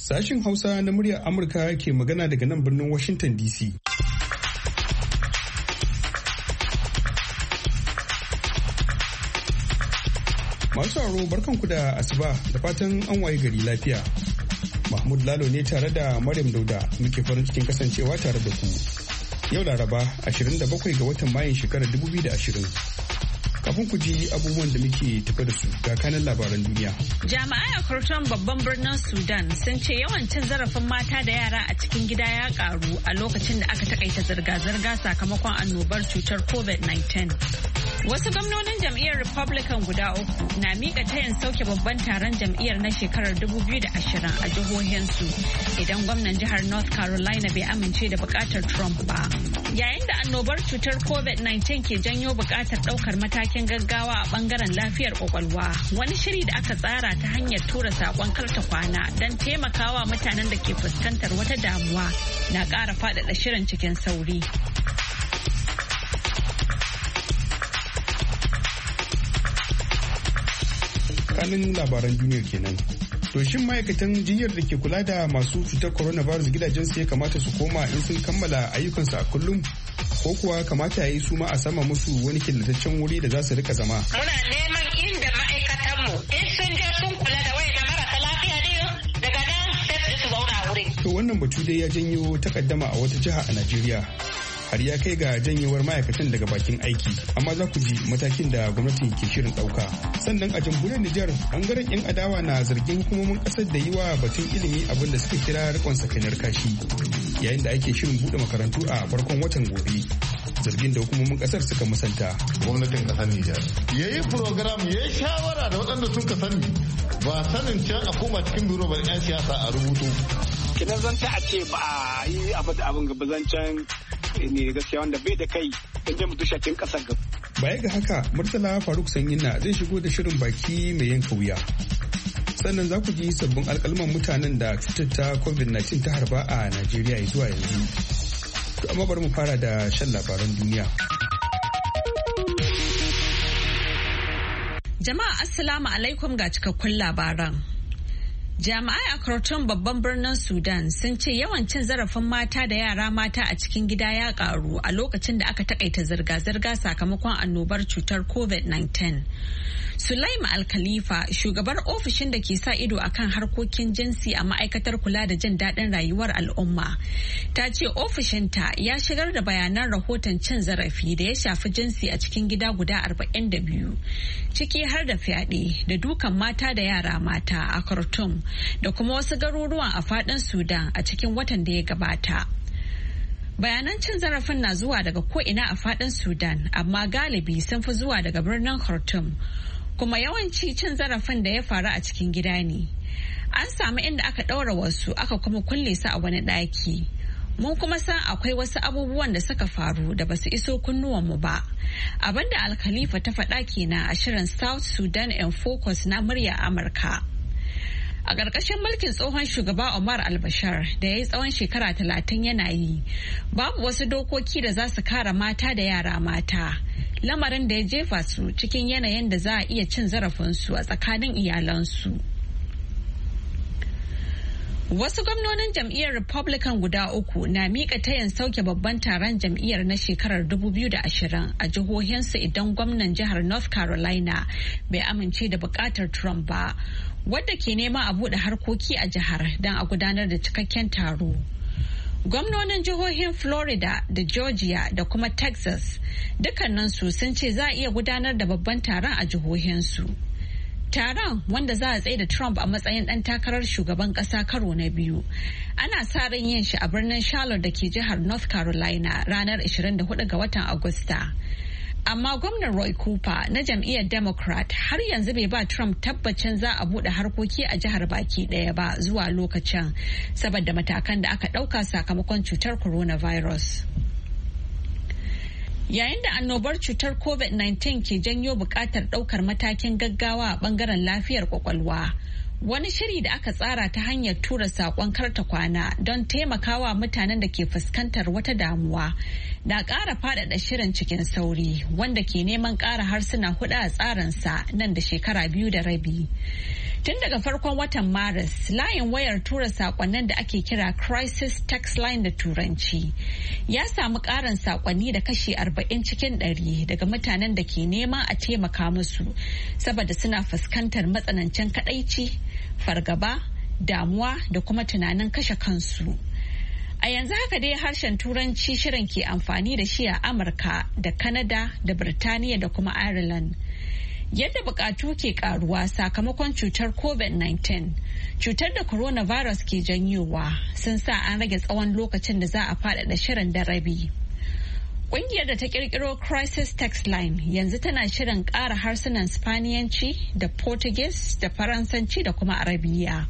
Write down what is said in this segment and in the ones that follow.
Sashin Hausa na muryar Amurka ke magana daga nan birnin Washington DC. Masu sauraro barkanku da asuba da fatan an waye gari lafiya. Mahmud Lalo ne tare da Maryam Dauda muke farin cikin kasancewa tare da ku. Yau Laraba 27 ga watan Mayun shekarar 2020. Kafin ku ji abubuwan da muke tafi da su ga kanan labaran duniya. Jami'ai a Khartoum babban birnin Sudan sun ce yawan cin zarafin mata da yara a cikin gida ya karu a lokacin da aka takaita zirga-zirga sakamakon annobar cutar COVID-19. Wasu gwamnonin jam'iyyar Republican guda uku na mika tayin sauke babban taron jam'iyyar na shekarar 2020 a jihohinsu idan gwamnan jihar North Carolina bai amince da bukatar Trump ba. Yayin da annobar cutar COVID-19 ke janyo bukatar daukar matakin gaggawa a bangaren lafiyar kwakwalwa, wani shiri da aka tsara ta hanyar tura sakon karta kwana don taimakawa mutanen da ke fuskantar wata damuwa na ƙara faɗaɗa shirin cikin sauri. Kanin labaran duniyar kenan. To shin ma'aikatan jinyar da ke kula da masu cutar coronavirus gidajensu ya kamata su koma in sun kammala ayyukansu a kullum? Ko kuwa kamata ya yi su ma a sama musu wani killataccen wuri da za su rika zama? Muna neman inda ma'aikatanmu in sun je sun kula da wayan marasa lafiya ne daga nan sai su zauna a wurin. To wannan batu dai ya janyo takaddama a wata jiha a Najeriya. Har ya kai ga janyewar ma'aikatan daga bakin aiki, amma za ku ji matakin da gwamnati ke shirin ɗauka. Sannan a jamhuriyar Nijar, bangaren 'yan adawa na zargin hukumomin ƙasar da yi wa batun ilimi abin da suka kira rikon sakainar kashi, yayin da ake shirin buɗe makarantu a farkon watan gobe. Zargin da hukumomin ƙasar suka musanta. Gwamnatin ƙasar Nijar ya yi program, ya yi shawara da waɗanda sun ka sani, ba sanin can a koma cikin biro ba 'yan siyasa a rubutu. Kinan zanta a ce ba a yi abin gaba zancen ne gaskiya wanda bai da kai don jin mutu shakin kasar gaba. Baya ga haka, Murtala Faruk Sanyinna zai shigo da shirin baki mai yanka wuya. Sannan za ku ji sabbin alkalman mutanen da cutar ta COVID-19 ta harba a Najeriya zuwa yanzu. To amma bari mu fara da shan labaran duniya. Jama'a Assalamu alaikum ga cikakkun labaran. Jami'ai a Khartoum babban birnin Sudan sun ce yawan cin zarafin mata da yara mata a cikin gida ya karu a lokacin da aka takaita zirga-zirga sakamakon annobar cutar COVID-19. Sulaima Al-Khalifa, shugabar ofishin da ke sa ido akan harkokin jinsi a ma'aikatar kula da jin daɗin rayuwar al'umma, ta ce ofishinta ya shigar da bayanan rahoton cin zarafi da ya shafi jinsi a cikin gida guda 42, ciki har da fyaɗe da dukan mata da yara mata a Khartoum da kuma wasu garuruwan a faɗin Sudan a cikin watan da ya gabata. Bayanan cin zarafin na zuwa daga ko'ina a faɗin Sudan, amma galibi sun fi zuwa daga birnin Khartoum, kuma yawanci cin zarafin da ya faru a cikin gida ne. An samu inda aka ɗaura wasu aka kuma kulle su a wani ɗaki. Mun kuma san akwai wasu abubuwan da suka faru da basu iso kunnuwanmu ba. Abinda Al-Khalifa ta faɗa kenan a shirin South Sudan in Focus na murya Amurka. A ƙarƙashin mulkin tsohon shugaba Omar al-Bashir da ya yi tsawon shekara 30 yana yi, babu wasu dokoki da za su kare mata da yara mata, lamarin da ya jefa su cikin yanayin da za a iya cin zarafinsu a tsakanin iyalansu. Wasu gwamnonin jam'iyyar Republican guda uku na miƙa tayin sauke babban taron jam'iyyar na shekarar 2020 a jihohinsu idan gwamnan jihar North Carolina bai amince da buƙatar Trump ba, wadda ke nema a buɗe harkoki a jihar don a gudanar da cikakken taro. Gwamnonin jihohin Florida da Georgia da kuma Texas dukkaninsu sun ce za a iya gudanar da babban taron a jihohinsu. Taron, wanda za a tsaye da Trump a matsayin ɗan takarar shugaban ƙasa karo na biyu, ana sa ran yin shi a birnin Charlotte da ke jihar North Carolina ranar 24 ga watan Agusta. Amma gwamnan Roy Cooper na jam'iyyar Democrat har yanzu bai ba Trump tabbacin za a buɗe harkoki a jihar baki ɗaya ba zuwa lokacin, saboda matakan da aka ɗauka sakamakon cutar coronavirus. Yayin da annobar cutar COVID-19 ke janyo buƙatar ɗaukar matakin gaggawa a ɓangaren lafiyar kwakwalwa, wani shiri da aka tsara ta hanyar tura saƙon karta kwana don taimakawa mutanen da ke fuskantar wata damuwa na ƙara faɗaɗa shirin cikin sauri, wanda ke neman ƙara harsuna huɗu a tsarinsa nan da shekara 2 da rabi. Tun daga farkon watan Maris, layin wayar tura sakonnin da ake kira Crisis Text Line da Turanci ya samu ƙarin sakonni da kashi 40 cikin 100 daga mutanen da ke nema a taimaka musu saboda suna fuskantar matsanancin kadaici, fargaba, damuwa da kuma tunanin kashe kansu. A yanzu haka dai harshen Turanci shirin ke amfani da shi a Amurka da Canada da Birtaniya da kuma Ireland. Yadda bukatu ke karuwa sakamakon cutar COVID-19, cutar da coronavirus ke janyowa sun sa an rage tsawon lokacin da za a faɗaɗa shirin da rabi. Ƙungiyar da ta ƙirƙiro Crisis Text Line yanzu tana shirin ƙara harsunan Spaniyanci da Portuguese da Faransanci da kuma Arabiya.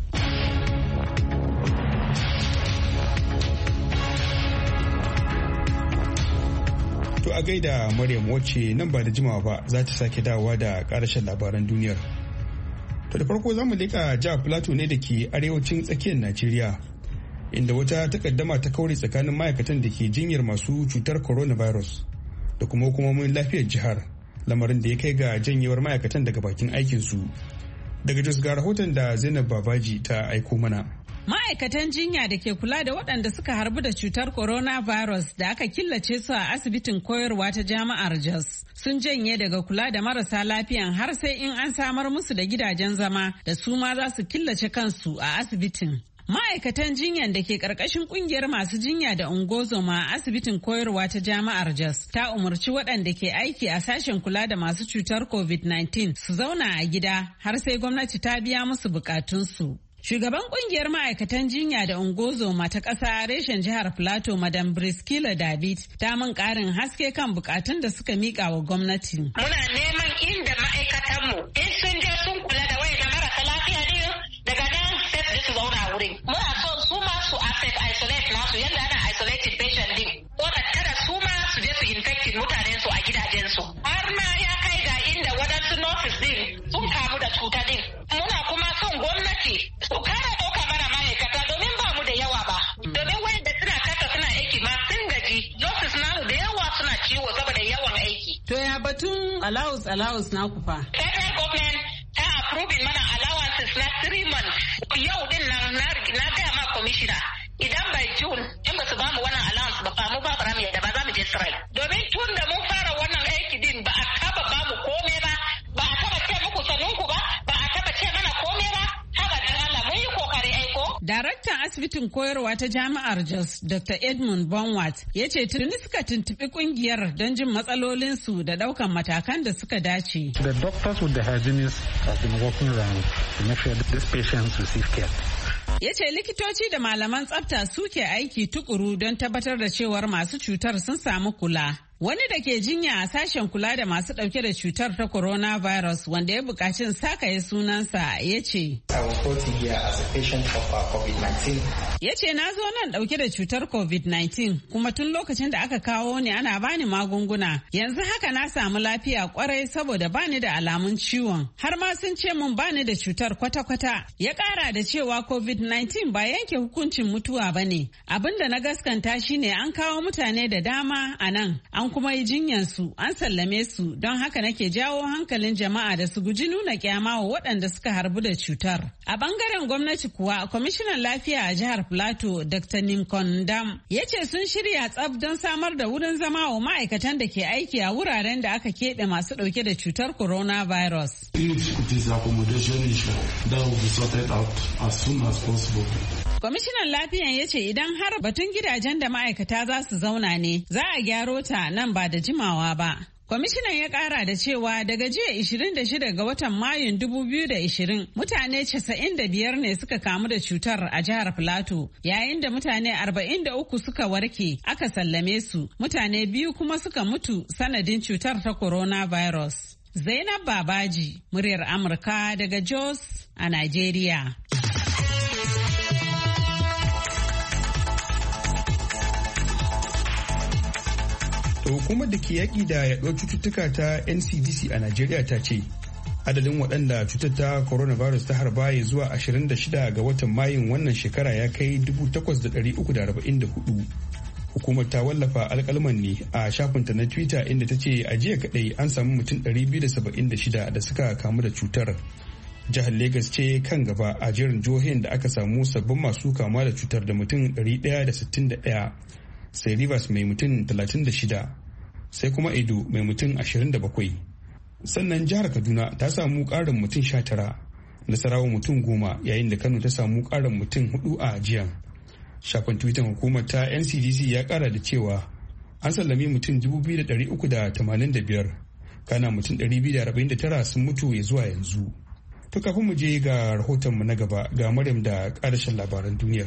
To a gaida Maryam wacce nan ba da jimawa ba za ta sake dawowa da karashen labaran duniyar. To da farko za mu leƙa jihar Plateau ne da ke arewacin tsakiyar Najeriya, inda wata takaddama ta kaure tsakanin ma'aikatan da ke jinyar masu cutar coronavirus da kuma hukumomin lafiyar jihar, lamarin da ya kai ga janyewar ma'aikatan daga bakin aikinsu. Daga Jos ga rahoton da Zainab Babaji ta aiko mana. Ma'aikatan jinya da ke kula da waɗanda suka harbu da cutar coronavirus da aka killace su a asibitin koyarwa ta jami'ar Jos sun janye daga kula da marasa lafiyan har sai in an samar musu da gidajen zama da su ma za su killace kansu a asibitin. Ma'aikatan jinyan da ke ƙarƙashin ƙungiyar masu jinya da ungozoma a asibitin koyarwa ta jami'ar Jos ta umarci waɗanda ke aiki a sashen kula da masu cutar COVID-19 su zauna a gida har sai gwamnati ta biya musu buƙatunsu. Shugaban kungiyar ma'aikatan jinya da ungozoma ta ƙasa reshen jihar Plateau, Madam Briskila David, ta min ƙarin haske kan bukatun da suka miƙa wa gwamnati. Muna neman inda ma'aikatanmu in sun je sun kula da wayanda marasa lafiya ne daga nan sai su je su zauna wurin. Muna so su ma su isolate nasu yadda ana isolated patient din. Wanda kada su ma su je su infected mutanen su a gidajensu. Har ma ya kai ga inda waɗansu nurses din sun kamu da cuta din. Muna kuma son gwamnati su kara ɗauka mana ma'aikata domin ba mu da yawa ba. Domin wanda suna kasa suna aiki ma sun gaji. Nurses namu da yawa suna ciwo saboda yawan aiki. To ya batun allowance naku fa? Federal government ta approving mana allowances na 3 months. Yau din nan na gaya ma commissioner idan by June in ba su ba mu wannan allowance ba mu ba mu yadda ba za mu je strike. Domin tun da mun fara wannan aiki din ba a taba ba mu komai ba. Ba a taba ce muku sanunku ba. Ba a taba ce mana komai ba. Daraktan asibitin koyarwa ta jami'ar Jos, Dr. Edmund Bonwat, ya ce tuni suka tuntuɓi kungiyar don jin matsalolinsu da ɗaukan matakan da suka dace. The doctors with the hygienists have been working around to make sure that these patients receive care. Ya ce likitoci da malaman tsafta suke aiki tukuru don tabbatar da cewar masu cutar sun samu kula. Wani da ke jinya a sashen kula da masu ɗauke da cutar ta coronavirus wanda ya buƙaci sakaye sunansa ya ce. Ya ce na zo nan ɗauke da cutar COVID-19 kuma tun lokacin da aka kawo ni ana bani magunguna. Yanzu haka na samu lafiya kwarai saboda bani da alamun ciwon. Har ma sun ce mun bani da cutar kwata-kwata. Ya ƙara da cewa COVID-19 ba yanke hukuncin mutuwa ba ne. Abin da na gaskanta shine an kawo mutane da dama a nan. An kuma yi jinyansu an sallame su don haka nake jawo hankalin jama'a da su guji nuna kyama wa waɗanda suka harbu da cutar. A bangaren gwamnati kuwa kwamishinan lafiya a jihar Plateau Dr. Nimkon Dam ya ce sun shirya tsab don samar da wurin zama wa ma'aikatan da ke aiki a wuraren da aka keɓe masu ɗauke da cutar coronavirus. Kwamishinan lafiyan ya ce idan har batun gidajen da ma'aikata za su zauna ne za a gyaro ta nan ba da jimawa ba. Kwamishinan ya kara da cewa daga jiya 26 ga watan Mayun 2020 mutane 95 ne suka kamu da cutar a jihar Plateau yayin da mutane 43 suka warke aka sallame su mutane 2 kuma suka mutu sanadin cutar ta coronavirus. Zainab Babaji, muryar Amurka daga Jos a Najeriya. Hukumar da ke yaƙi da yaɗuwar cututtuka ta NCDC a Najeriya ta ce adadin waɗanda cutar ta coronavirus ta harba ya zuwa 26 ga watan Mayun wannan shekara ya kai 8,344. Hukumar ta wallafa alƙalman ne a shafinta na Twitter inda ta ce a jiya kaɗai an samu mutum 276 da suka kamu da cutar Jihar Legas ce kan gaba a jerin jihohin da aka samu sabbin masu kama da cutar da mutum 161, sai Rivers mai mutum 36, sai kuma Edo mai mutum 27. Sannan jihar Kaduna ta samu ƙarin mutum 19, Nasarawa mutum 10, yayin da Kano ta samu ƙarin mutum 4 a jiya. Shafin Twitter hukumar ta NCDC ya ƙara da cewa an sallami mutum 2,385, kana mutum 249 sun mutu ya zuwa yanzu. To kafin mu je ga rahotonmu na gaba ga Maryam da ƙarashin labaran duniyar.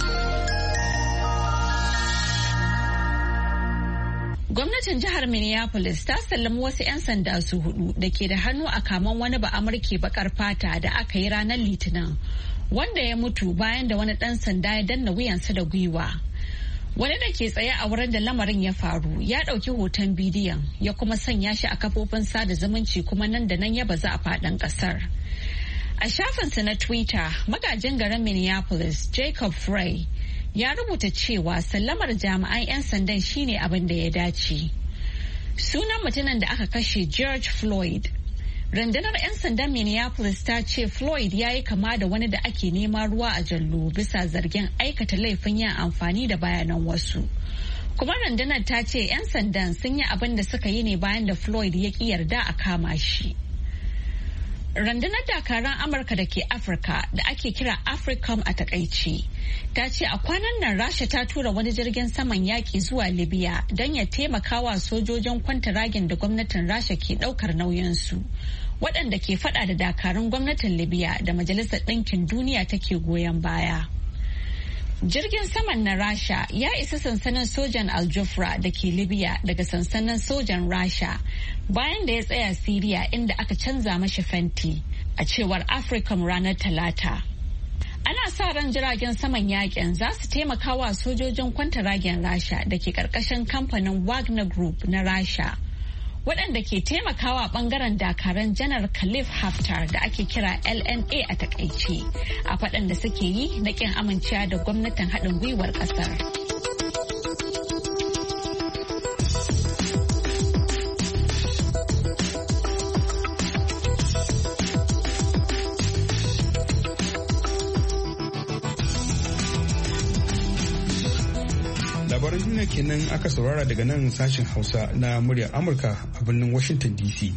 Gwamnatin jihar Minneapolis ta sallami wasu 'yan sanda su 4 da ke da hannu a kaman wani Ba'amurke bakar fata da aka yi ranar Litinin, wanda ya mutu bayan da wani ɗan sanda ya danna wuyansa da gwiwa. Wani da ke tsaye a wurin da lamarin ya faru ya ɗauki hoton bidiyon ya kuma sanya shi a kafofin sada zumunci, kuma nan da nan ya bazu a faɗin ƙasar. A shafinsa na Twitter, magajin garin Minneapolis, Jacob Frey, ya rubuta cewa sallamar jami'an 'yan sandan shine abin da ya dace. Sunan mutumin da aka kashe George Floyd. Rundunar 'yan sandan Minneapolis ta ce Floyd ya yi kama da wani da ake nema ruwa a jallo bisa zargin aikata laifin yin amfani da bayanan wasu. Kuma rundunar ta ce 'yan sandan sun yi abin da suka yi ne bayan da Floyd ya ƙi yarda a kama shi. Rundunar dakaran Amurka da ke Afirka da ake kira AFRICOM a takaici ta ce a kwanan nan Rasha ta tura wani jirgin saman yaƙi zuwa Libya don ya taimaka wa sojojin kwantaragin da gwamnatin Rasha ke ɗaukar nauyinsu, waɗanda ke faɗa da dakarun gwamnatin Libya da Majalisar Ɗinkin Duniya take goyon baya. Jirgin saman na Rasha ya isa sansanin sojan Al-Jufra da ke Libya daga sansanin sojan Rasha bayan da ya tsaya Siriya, inda aka canza mashi fenti, a cewar AFRICOM ranar Talata. Ana sa ran jiragen saman yakin za su taimaka wa sojojin kwantaragen Rasha da ke karkashin kamfanin Wagner Group na Rasha, waɗanda ke taimakawa ɓangaren dakaran janar Khalif Haftar da ake kira LNA a takaice a faɗan da suke yi na ƙin amincewa da gwamnatin haɗin gwiwar ƙasar. Labaran duniya kenan aka saurara daga nan sashen Hausa na muryar Amurka a birnin Washington DC.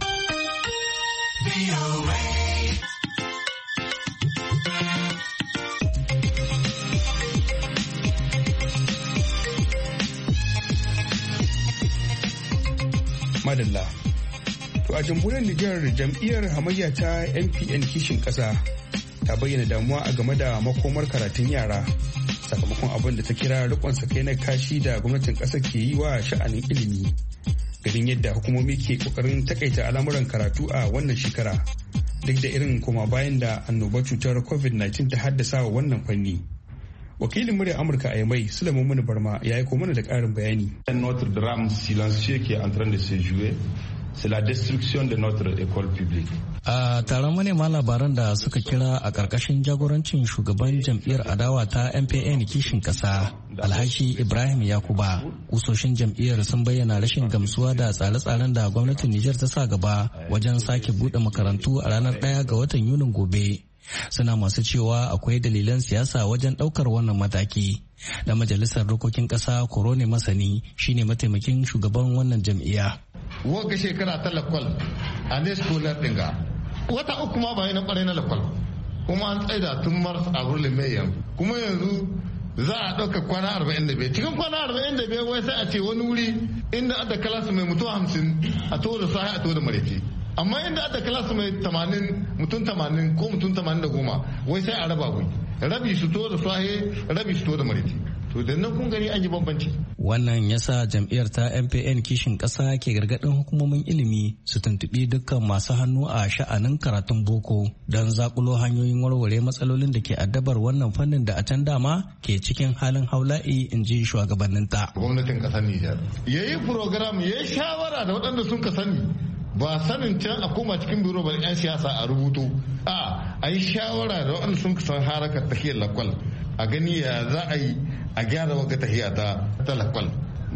Madalla. To a jamhuriyar Nijar, jam'iyyar hamayya ta MPN kishin ƙasa ta bayyana damuwa a game da makomar karatun yara sakamakon abin da ta kira rikon sakai na kashi da gwamnatin ƙasar ke yi wa sha'anin ilimi, ganin yadda hukumomi ke kokarin takaita al'amuran karatu a wannan shekara duk da irin koma bayan da annobar cutar covid-19 ta haddasa wa wannan fanni. Wakilin muryar Amurka a Yamai, Sulaiman Muni Barma, ya aiko mana da ƙarin bayani. Notre drame silencieux qui est en train de se jouer, c'est la destruction de notre école publique. A taron manema labaran da suka kira a ƙarƙashin jagorancin shugaban jam'iyyar adawa ta MPN kishin ƙasa, Alhaji Ibrahim Yakuba, kusoshin jam'iyyar sun bayyana rashin gamsuwa da tsare-tsaren da gwamnatin Nijar ta sa gaba wajen sake buɗe makarantu a ranar 1 ga watan Yunin gobe. Suna masu cewa akwai dalilan siyasa wajen ɗaukar wannan mataki. Da majalisar dokokin ƙasa Korone Masani shine mataimakin shugaban wannan jam'iyya. Wagga shekara ta lakwal a ne skolar ɗinga wata uku ma bayan na ƙwarai na lakwal, kuma an tsaida tun mars a wurin mayan, kuma yanzu za a ɗauka kwana 45. Cikin kwana 45 wai sai a ce wani wuri inda adda kalasu mai mutum 50 a to da sahi a to da maraice, amma inda adda kalasu mai 80 mutum 80 ko mutum 80 wai sai a raba wuri, rabi su to da sahi rabi su to da maraice. To da nan kun gani an yi bambanci. Wannan yasa jam'iyyar ta MPN kishin ƙasa ke gargaɗin hukumomin ilimi su tuntuɓi dukkan masu hannu a sha'anin karatun boko don zakulo hanyoyin warware matsalolin da ke addabar wannan fannin da a can dama ke cikin halin haula'i, in ji shugabanninta. Gwamnatin ƙasar Nijar ya yi program, ya yi shawara da waɗanda sun ka sani, ba sanin can a koma cikin biro ba 'yan siyasa a rubutu, a yi shawara da waɗanda sun ka san harakar tafiyar lakwal, a gani ya za a yi a gyara wata tahiya ta lakwal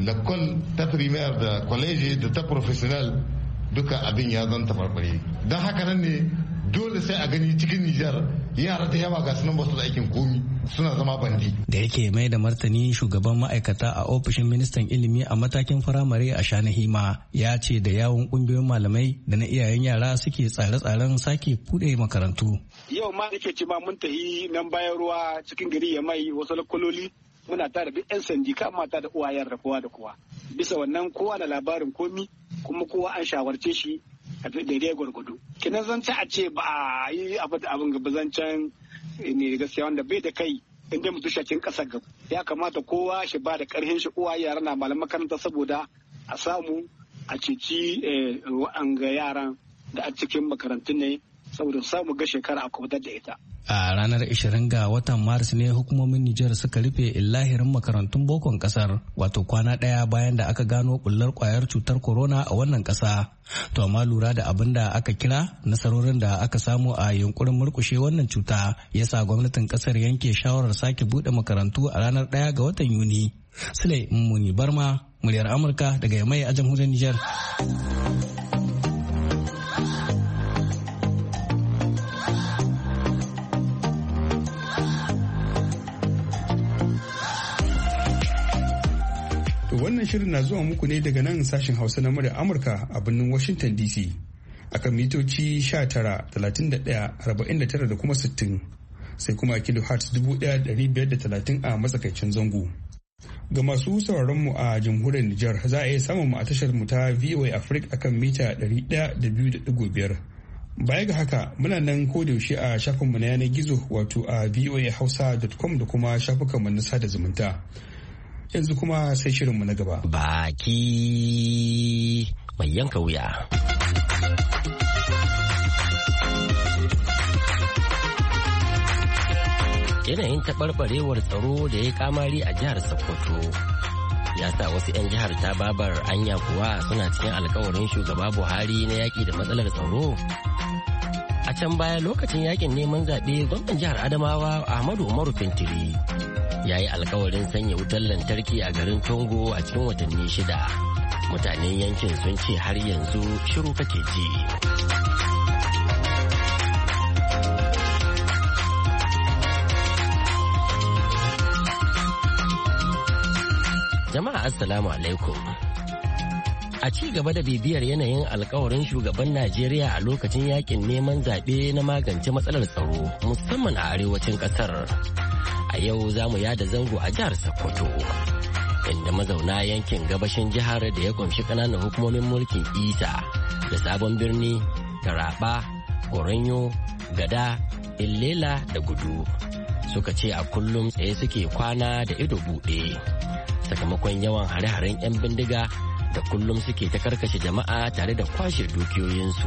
ta primaire da kwaleji da ta professional, duka abin ya zan tabarbare. Don haka nan ne dole sai a gani cikin Nijar yara da yawa ga sunan ba su da aikin komi suna zama bandi. Da yake mai da martani shugaban ma'aikata a ofishin ministan ilimi a matakin firamare a Shanahima ya ce da yawun kungiyoyin malamai da na iyayen yara suke tsare-tsaren sake buɗe makarantu. Yau ma nake ce ma mun tafi nan bayan ruwa cikin gari ya mai wasu lakololi muna tare da 'yan sandika mata da uwayen da kowa da kowa. Bisa wannan kowa da labarin komi kuma kowa an shawarce shi a daidai gwargwado. Kinan zan a ce ba a yi abin gaba zancen ne gaskiya wanda bai da kai inda mutu shakin ƙasar gaba. Ya kamata kowa shi ba da ƙarfin shi uwa yara na malam makaranta saboda a samu a ceci wa'anga yaran da a cikin makarantun ne saboda samu ga shekara a kubutar da ita. A ranar 20 ga watan Maris ne hukumomin Nijar suka rufe illahirin makarantun bokon kasar wato kwana ɗaya bayan da aka gano bullar kwayar cutar corona a wannan ƙasa. To amma lura da abin da aka kira nasarorin da aka samu a yunkurin murkushe wannan cuta yasa gwamnatin ƙasar yanke shawarar sake buɗe makarantu a ranar 1 ga watan Yuni. Sule Mummuni Barma, muryar Amurka daga Yamai a jamhuriyar Nijar. Wannan shirin na zuwa muku ne daga nan sashen Hausa na murya Amurka a birnin Washington DC akan mitoci 19,31,49 da kuma 60 sai kuma kilohertz 1,530 a matsakaicin zango. Ga masu sauraron mu a jamhuriyar Nijar za a iya samun mu a tashar mu ta VOA Africa akan mita 102.5. Baya ga haka muna nan kodayaushe a shafinmu na yanar gizo wato a voahausa.com da kuma shafukanmu na sada zumunta. Yanzu kuma sai shirinmu na gaba. Baki mai yanka wuya. Yanayin taɓarɓarewar tsaro da ya kamari a jihar Sokoto ya sa wasu 'yan jihar ta babar anya kuwa suna cikin alkawarin shugaba Buhari na yaƙi da matsalar tsaro. A can baya lokacin yaƙin neman zaɓe gwamnan jihar Adamawa Ahmadu Umaru Fintiri ya yi alkawarin sanya wutar lantarki a garin Tongo a cikin watanni 6. Mutanen yankin sun ce har yanzu shiru kake ji. Jama'a assalamu alaikum. A ci gaba da bibiyar yanayin alkawarin shugaban Najeriya a lokacin yakin neman zaɓe na magance matsalar tsaro musamman a arewacin ƙasar. A yau za mu yada zango a jihar Sokoto, inda mazauna yankin gabashin jihar da ya kunshi ƙananan hukumomin mulkin Isa da Sabon Birni, Taraba, Goronyo, Gada, Illela da Gudu suka ce a kullum tsaye suke kwana da ido buɗe sakamakon yawan hare-haren 'yan bindiga da kullum suke ta karkashe jama'a tare da kwashe dukiyoyinsu.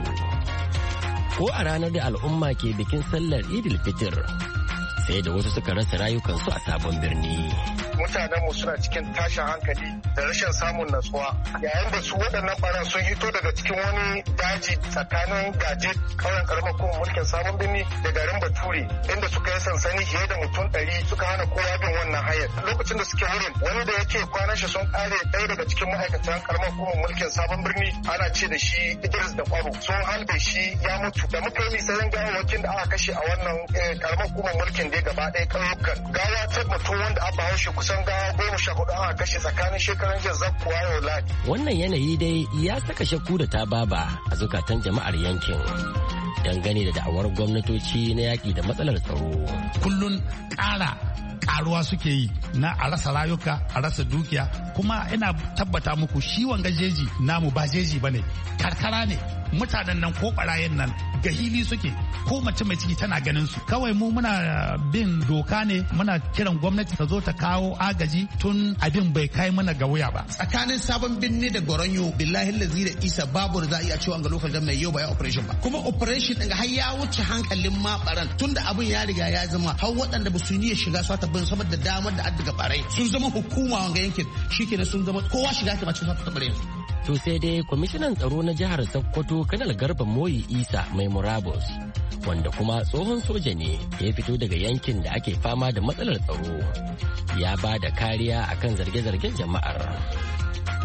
Ko a ranar da al'umma ke bikin sallar Idil Fitr sai da wasu suka rasa rayukansu a Sabon Birni. Mutanenmu suna cikin tashin hankali da rashin samun natsuwa yayin da su waɗannan ɓaran sun hito daga cikin wani daji tsakanin gaje ƙauyen karamar kuma mulkin Sabon Birni da garin Bature inda suka yi sansani fiye da mutum 100 suka hana kowa bin wannan hayar. Lokacin da suke wurin wani da yake kwanan shi sun ƙare ɗaya daga cikin ma'aikatan karamar kuma mulkin Sabon Birni ana ce da shi Idris da Kwaro sun halbe shi ya mutu da muka yi misalin gawawakin da aka kashe a wannan karamar kuma mulkin dai gaba ɗaya ƙauyukan gawa ta mutum wanda aka haushe kusan gawa 14 aka kashe tsakanin shekaran jiya zakkuwa yau Ladi. Wannan yanayi dai ya saka shakku da ta baba a zukatan jama'ar yankin dangane da da'awar gwamnatoci na yaƙi da matsalar tsaro. Kullun ƙaruwa suke yi na a rasa rayuka a rasa dukiya kuma ina tabbata muku shi wanga jeji namu ba jeji bane karkara ne mutanen nan ko barayen nan ga hili suke ko mace mai ciki tana ganin su kawai mu muna bin doka ne muna kiran gwamnati ta zo ta kawo agaji tun abin bai kai mana ga wuya ba. Tsakanin Sabon Birni da Goronyo billahi lazi da Isa babu da za a iya cewa ga lokacin mai yau ba ya operation ba kuma operation din har ya wuce hankalin ma baran tunda abin ya riga ya zama har waɗanda ba su yi shiga su ta bin saboda damar da addaga barai sun zama hukuma wanga yankin shikenan sun zama kowa shiga ta bacin ta bare. To sai dai kwamishinan tsaro na jihar Sokoto Kanal Garba Moyi Isa mai murabus wanda kuma tsohon soja ne ya fito daga yankin da ake fama da matsalar tsaro ya ba da kariya akan zarge-zargen jama'ar.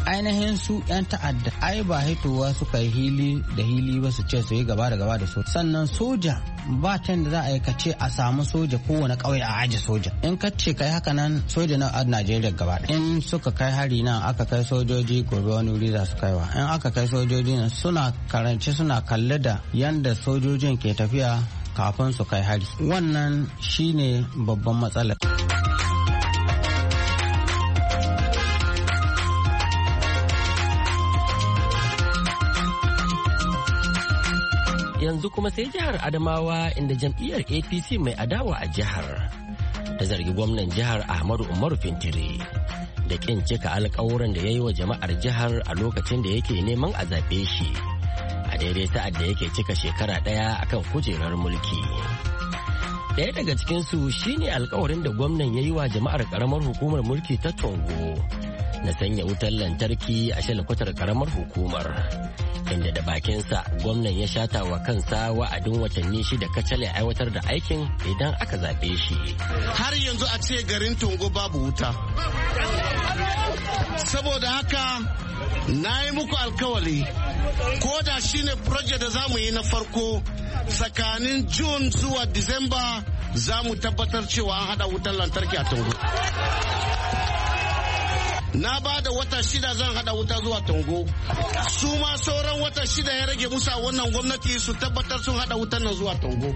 ainihin su 'yan ta'adda ai ba hitowa suka yi hili da hili ba su ce su yi gaba da gaba da su. Sannan soja ba ta da za a yi ka ce a samu soja kowane ƙauye a aji soja. In ka ce kai haka nan soja na a Najeriya gaba. In suka kai hari nan aka kai sojoji gobe wani wuri za su kaiwa. In aka kai sojoji nan suna karanci suna kalle da yanda sojojin ke tafiya kafin su kai hari. Wannan shine babban matsalar. Yanzu kuma sai jihar Adamawa inda jam'iyyar APC mai adawa a jihar ta zargi gwamnan jihar Ahmadu Umaru Fintiri da kin cika alkawuran da ya yi wa jama'ar jihar a lokacin da yake neman a zaɓe shi a daidai sa'ad da yake cika shekara ɗaya akan kujerar mulki. Ɗaya daga cikinsu shine alkawarin da gwamnan ya yi wa jama'ar ƙaramar hukumar mulki ta Tongo na sanya wutar lantarki a shalkwatar ƙaramar hukumar. Inda da bakinsa gwamnan ya shata wa kansa wa'adin watanni 6 kacal ya aiwatar da aikin idan aka zaɓe shi. Har yanzu a ce garin Tongo babu wuta. Saboda haka na yi muku alkawali ko da shine project da za mu yi na farko tsakanin June zuwa Disamba za mu tabbatar cewa an haɗa wutar lantarki a Tongo. Na ba da wata 6 zan hada wuta zuwa Tongo. Su ma sauran wata 6 ya rage musa wannan gwamnati su tabbatar sun hada wutan nan zuwa Tongo.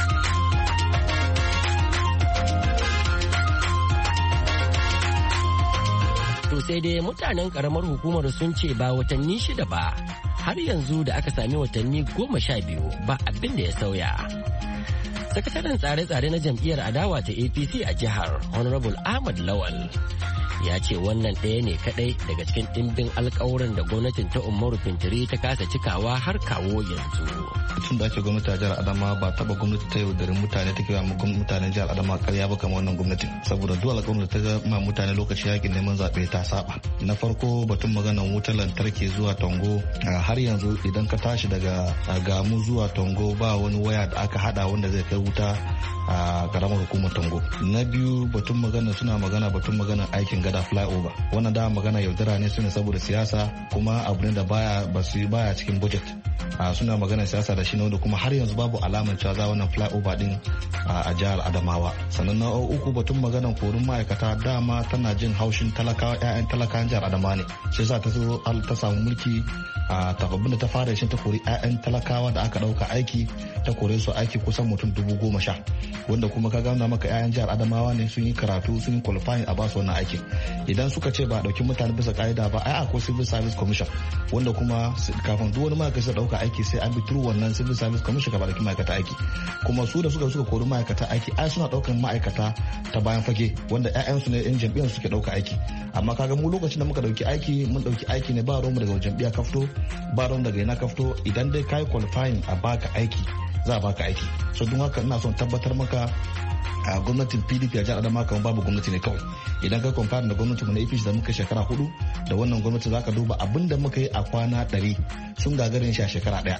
To sai dai mutanen karamar hukumar sun ce ba watanni 6 ba, har yanzu da aka sami watanni 12 ba abin da ya sauya. Sakataren tsare-tsare na jam'iyyar adawa ta APC a jihar Honorable Ahmad Lawal ya ce wannan ɗaya ne kaɗai daga cikin ɗimbin alkawuran da gwamnatin ta Umaru Fintiri ta kasa cikawa har kawo yanzu. Tun da ake gwamnati a jihar Adama ba taba gwamnati ta yaudarin mutane ta kewa mutanen jihar Adama karya ba kamar wannan gwamnati. Saboda duk alƙawarin da ta ma mutane lokacin yakin neman zaɓe ta saba. Na farko batun maganar wutar lantarki zuwa Tongo har yanzu idan ka tashi daga Gamu zuwa Tongo ba wani waya da aka hada wanda zai kai wuta a karamar hukumar Tongo. Na biyu batun batun magana aikin gada flyover. Wannan da magana yaudara ne suna saboda siyasa kuma abu ne da baya cikin budget. Suna magana siyasa da shi wanda kuma har yanzu babu alamar cewa za wannan flyover din a jihar Adamawa. Sannan na uku batun maganar korin ma'aikata dama tana jin haushin talakawa 'ya'yan talakawan jihar Adamawa ne. Shi yasa ta samu mulki a tababbin da ta fara shi ta kori 'ya'yan talakawa da aka dauka aiki ta kore su aiki kusan mutum 10,000 wanda kuma ka gana maka 'ya'yan jihar Adamawa ne sun yi karatu sun yi qualifying a basu wannan aikin. Idan suka ce ba a dauki mutane bisa ka'ida ba ai akwai civil service commission wanda kuma kafin duk wani ma'aikata dauka aiki sai an bi through wannan civil service commission ka ba dauki ma'aikata aiki. Kuma su da suka kori ma'aikata aiki ai suna daukan ma'aikata ta bayan fage wanda 'ya'yansu ne 'yan jam'iyyar suke dauka aiki. Amma kaga mu lokacin da muka dauki aiki mun dauki aiki ne ba ruwan daga jam'iyya ka fito ba ruwan daga ina ka fito idan dai kai qualifying a baka aiki za a baka aiki. So don haka ina son tabbatar maka a gwamnatin PDP a jihar Adamawa kamar babu gwamnati ne kawai. Idan ka compare da gwamnatin na APC da muka shekara 4 da wannan gwamnati zaka duba abin da muka yi a kwana 100 sun gagarin shi a shekara 1.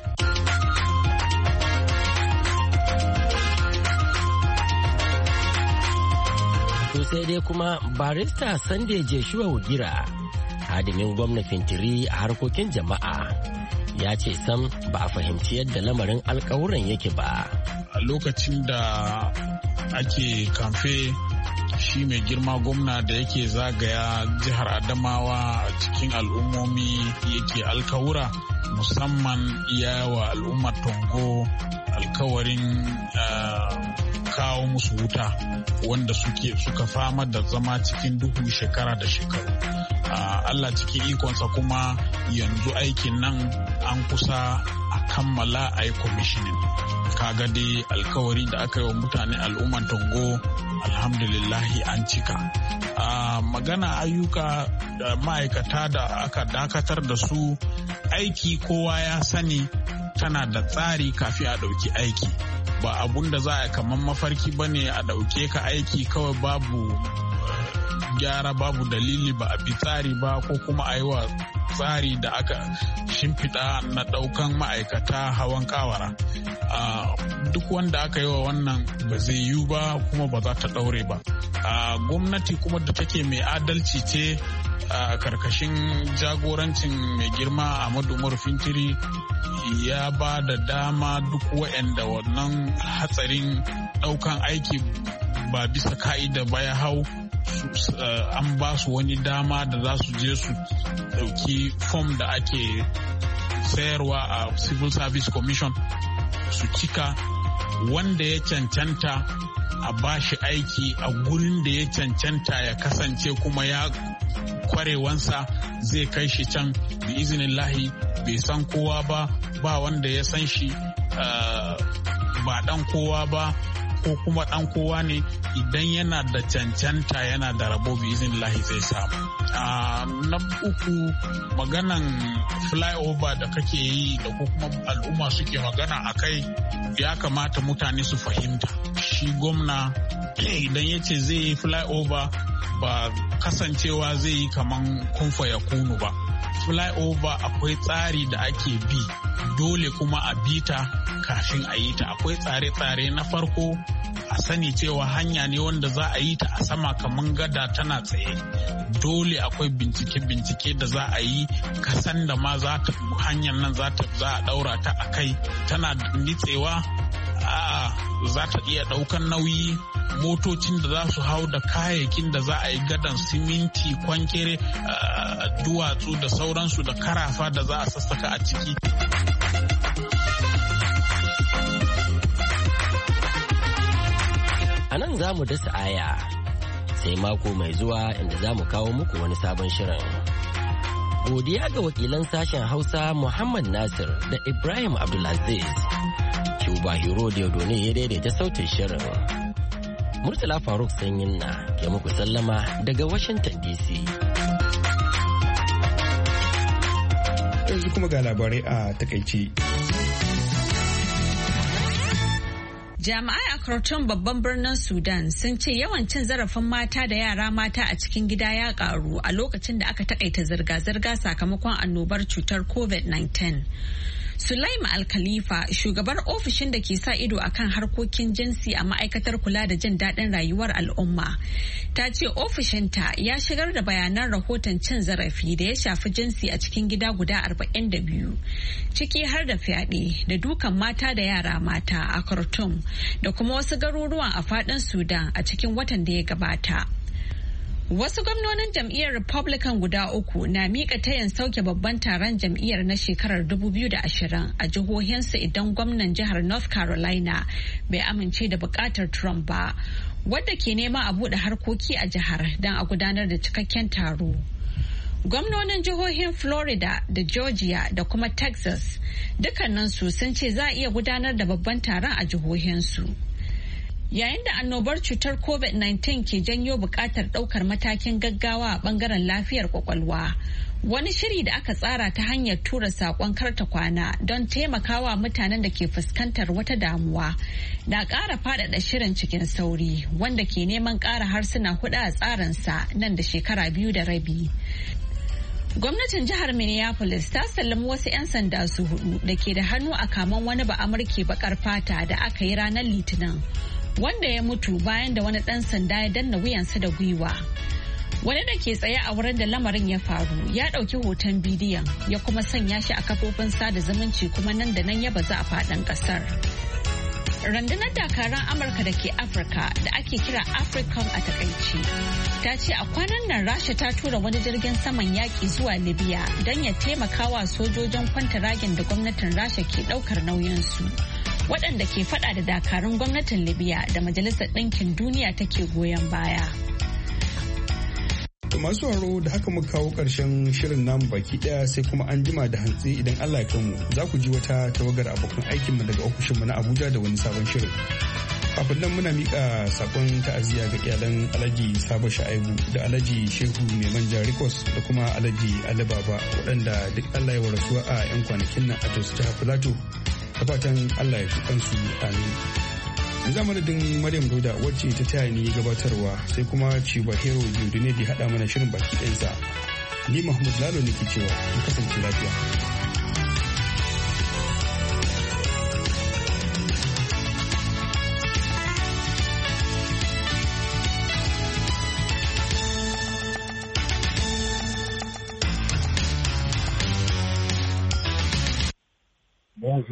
To sai dai kuma barista Sunday Joshua Wugira, hadimin gwamnatin Tiri a harkokin jama'a, ya ce sam ba a fahimci yadda lamarin alkawuran yake ba. A lokacin da ake kamfe shi mai girma gwamna da yake zagaya jihar Adamawa a cikin al'ummomi yake alkawura musamman wa al'ummar Tongo alkawarin kawo musu wuta wanda suka fama da zama cikin duhu shekara da shekaru. Allah cikin ikonsa kuma yanzu aikin nan an kusa a kammala a yi commissioning. Kaga dai alkawari da aka yi wa mutane al'umman Tongo alhamdulillahi an cika. Magana ayyuka da ma'aikata da aka dakatar da su aiki kowa ya sani tana da tsari kafin a ɗauki aiki. Ba abun da za a kamar mafarki ba ne a ɗauke ka aiki kawai babu gyara babu dalili ba a bi tsari ba ko kuma a yi wa tsari da aka shimfiɗa na ɗaukan ma'aikata hawan kawara. Duk wanda aka yi wa wannan ba zai yiwu ba kuma ba za ta ɗaure ba. Gwamnati kuma da take mai adalci ce a karkashin jagorancin mai girma Ahmadu Umaru Fintiri ya ba da dama duk waɗanda wannan hatsarin ɗaukan aiki ba bisa ka'ida ba ya hau an ba su wani dama da za su je su ɗauki fom da ake sayarwa a Civil Service Commission su cika, wanda ya cancanta a ba shi aiki a gurin da ya cancanta ya kasance kuma ya kwarewansa zai kai shi can bi izinillahi bai san kowa ba wanda ya san shi ba dan kowa ba ko kuma dan kowa ne, idan yana da cancanta yana da rabo bi izinillahi zai samu. Na uku, maganan flyover da kake yi da ko kuma al'umma suke magana a kai, ya kamata mutane su fahimta. Shi gwamna idan ya ce zai yi flyover ba kasancewa zai yi kaman kunfa ya kunu ba. Flyover akwai tsari da ake bi, dole kuma a bita kafin a yi ta. Akwai tsare-tsare. Na farko, a sani cewa hanya ne wanda za a yi ta a sama kaman gada tana tsaye. Dole akwai bincike da za a yi, kasan da ma hanyar nan za a daura ta a kai tana nitsewa, za ta iya daukan nauyi, motocin da za su hau da kayayyakin da za a yi gadan siminti, kwankere, duwatsu da sauransu da karafa da za a sassaka a ciki. A nan za mu dasa aya sai mako mai zuwa inda za mu kawo muku wani sabon shirin. Godiya ga wakilan sashen Hausa Muhammad Nasir da Ibrahim Abdulaziz. Cuba Hero Diodone ya daidaita sautin shirin. Murtala Faruk Sanyin na ke muku sallama daga Washington DC. Yanzu kuma ga labarai a takaice. Jami'ai a Khartoum babban birnin Sudan sun ce yawan cin zarafin mata da yara mata a cikin gida ya karu a lokacin da aka takaita zirga-zirga sakamakon annobar cutar COVID-19. Sulaima Al-Khalifa, shugabar ofishin da ke sa ido akan harkokin jinsi a ma'aikatar kula da jin daɗin rayuwar al'umma, ta ce ofishinta ya shigar da bayanan rahoton cin zarafi da ya shafi jinsi a cikin gida guda 42, ciki har da fyaɗe da dukan mata da yara mata a Khartoum da kuma wasu garuruwan a faɗin Sudan a cikin watan da ya gabata. Wasu gwamnonin jam'iyyar Republican guda uku na miƙa tayin sauke babban taron jam'iyyar na shekarar 2020 a jihohinsu idan gwamnan jihar North Carolina bai amince da buƙatar Trump ba, wadda ke nema a buɗe harkoki a jihar don a gudanar da cikakken taro. Gwamnonin jihohin Florida da Georgia da kuma Texas dukkaninsu sun ce za a iya gudanar da babban taron a jihohinsu. Yayin da annobar cutar COVID-19 ke janyo buƙatar ɗaukar matakin gaggawa a ɓangaren lafiyar kwakwalwa, wani shiri da aka tsara ta hanyar tura saƙon karta kwana don taimakawa mutanen da ke fuskantar wata damuwa na ƙara faɗaɗa shirin cikin sauri, wanda ke neman ƙara harsuna huɗu a tsarinsa nan da shekara 2 da rabi. Gwamnatin jihar Minneapolis ta sallami wasu 'yan sanda su 4 da ke da hannu a kaman wani ba'amurke baƙar fata da aka yi ranar Litinin, wanda ya mutu bayan da wani ɗan sanda ya danna wuyansa da gwiwa. Wani da ke tsaye a wurin da lamarin ya faru ya ɗauki hoton bidiyon ya kuma sanya shi a kafofin sada zumunci, kuma nan da nan ya bazu a faɗin ƙasar. Rundunar dakaran Amurka da ke Afirka da ake kira AFRICOM a takaici ta ce a kwanan nan Rasha ta tura wani jirgin saman yaƙi zuwa Libya don ya taimakawa sojojin kwantaragin da gwamnatin Rasha ke ɗaukar nauyinsu, waɗanda ke faɗa da dakarun gwamnatin Libya da Majalisar Ɗinkin Duniya take goyon baya. Masu haro da haka muka kawo ƙarshen shirin namu baki ɗaya, sai kuma an jima da hantsi idan Allah ya kanmu za ku ji wata tawagar abokan aikinmu daga ofishinmu na Abuja da wani sabon shirin. Kafin nan muna miƙa sakon ta'aziyya ga iyalan Alhaji Sabo Sha'ibu da Alhaji Shehu Mai Manja Rikos da kuma Alhaji Ali Baba, waɗanda duk Allah ya warasuwa a 'yan kwanakin nan a Jos Jihar Filato. Da fatan Allah ya fi kansu, amin. Zamanin Maryam Dauda wacce ta taya ni gabatarwa, sai kuma Ciba Hero Jodine da haɗa mana shirin baki ɗansa. ni Mahmud Lalo nake cewa mu kasance lafiya.